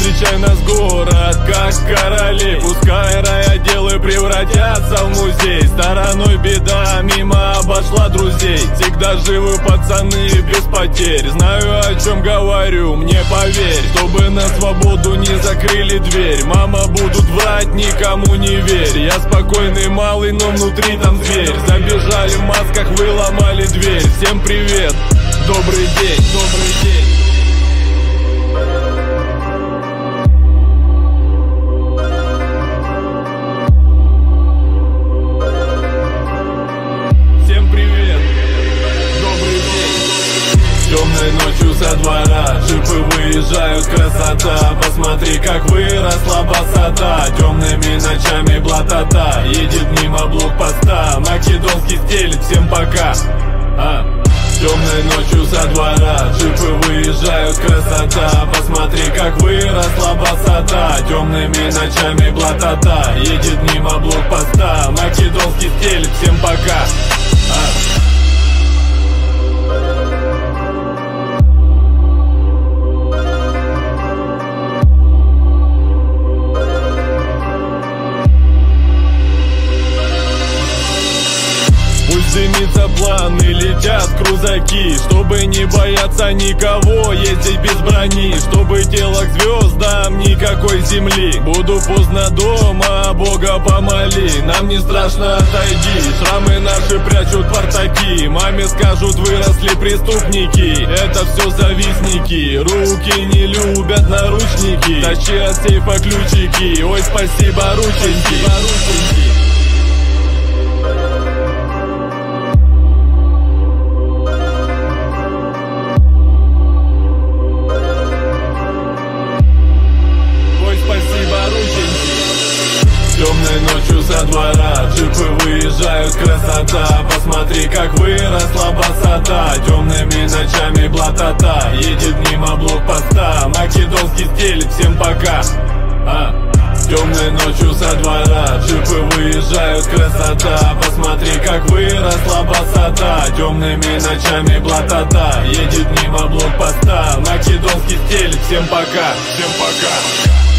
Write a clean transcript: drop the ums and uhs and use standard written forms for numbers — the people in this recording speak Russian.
встречай нас, город, как короли. Пускай райотделы превратятся в музей. Стороной беда мимо обошла друзей. Всегда живы пацаны без потерь. Знаю, о чем говорю, мне поверь. Чтобы на свободу не закрыли дверь. Мама, будут врать, никому не верь. Я спокойный малый, но внутри там зверь. Забежали в масках, выломали дверь. Всем привет, добрый день, добрый день. Темной ночью со двора джипы выезжают, красота. Посмотри, как выросла босота. Темными ночами блатота едет мимо блокпоста. Македонский стелит, всем пока. Темной ночью со двора джипы выезжают, красота. Посмотри, как выросла босота. Темными ночами блатота едет мимо блокпоста. Македонский стелит, всем пока. Дымится планы, летят крузаки. Чтобы не бояться никого, ездить без брони. Чтобы тело к звездам, никакой земли. Буду поздно дома, Бога помоли. Нам не страшно, отойди. Шрамы наши прячут портаки. Маме скажут, выросли преступники. Это все завистники. Руки не любят наручники. Тащи от сейфа ключики. Ой, спасибо, рученьки. Темной ночью со двора джипы выезжают, красота. Посмотри, как выросла босота. Темными ночами блатота едет мимо блокпоста. Македонский стелит, всем пока. Темной ночью со двора джипы выезжают, красота. Посмотри, как выросла босота. Темными ночами блатота едет мимо блокпоста. Македонский стелит, всем пока, всем пока.